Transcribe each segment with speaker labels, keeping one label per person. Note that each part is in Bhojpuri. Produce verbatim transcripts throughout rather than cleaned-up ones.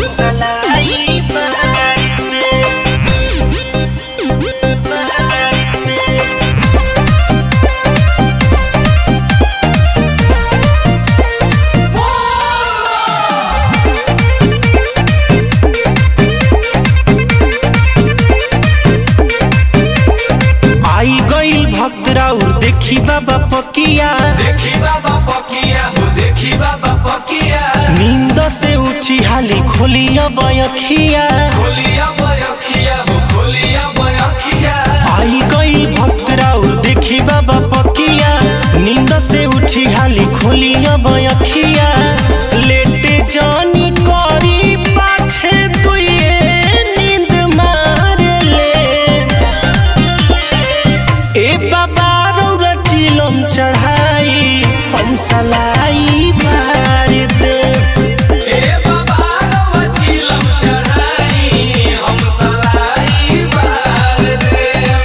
Speaker 1: सलाई आई गईल भक्त राउर देखी बाबा पकिया
Speaker 2: देखी बाबा पकिया हो देखी बाबा पकिया
Speaker 1: नींद से उठी हाली खोलिया बयखिया
Speaker 2: खोलिया बयखिया हो खोलिया बयखिया
Speaker 1: आई गईल भक्त राउर देखी बाबा पकिया नींद से उठी हाली खोलिया बयखिया लेटे जानी करी पाछे दुए नींद मार ले ए बाबा रौरा चिलम चढ़ाई हम सलाई मार दे
Speaker 2: ए बाबा रवा चिलम चढ़ाई हम सलाई मार दे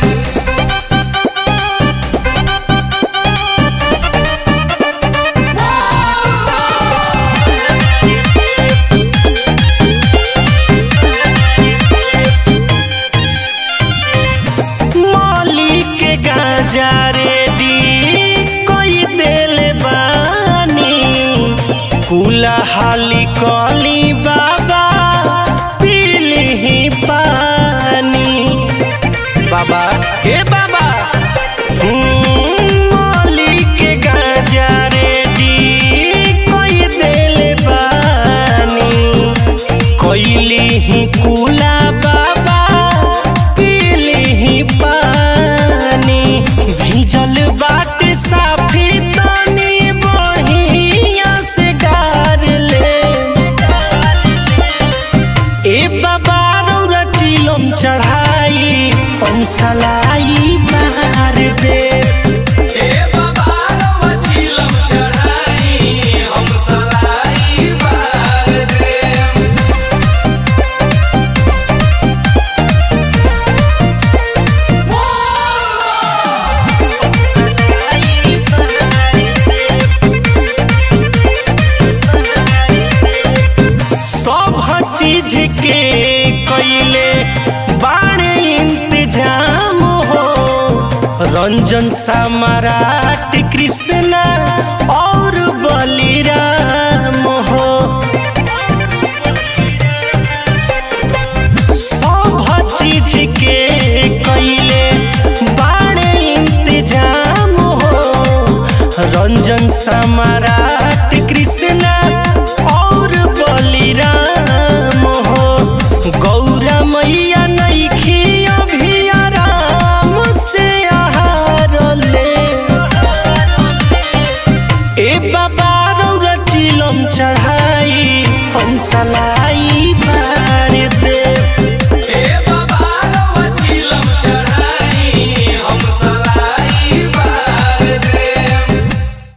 Speaker 1: मौली के गांजा रेडी कोई देल बानी कुला हाली कली बाबा पीली ही पानी बाबा हे बाबा मौली के गांजा रेडी कोई देल बानी कोइली ही कुला बाबा पीली ही पानी भीजल बाटे साफी तनी बहिया से गार ले ए बाबा रौरा चिलम चढ़ाई हम सलाई मार दे
Speaker 2: ए बाबा रवा चिलम चढ़ाई हम सलाई मार दे
Speaker 1: सब चीज के कैले बाणे इंतजाम हो रंजन सम्राट कृष्णा और बलिराम हो सब चीज के कैले बाणे इंतजाम हो रंजन सम्राट कृष्णा और बलिराम हो गौरा मैया नइखी अभी आराम से आहार ले ए बाबा रौरा चिलम चढ़ाई हम सला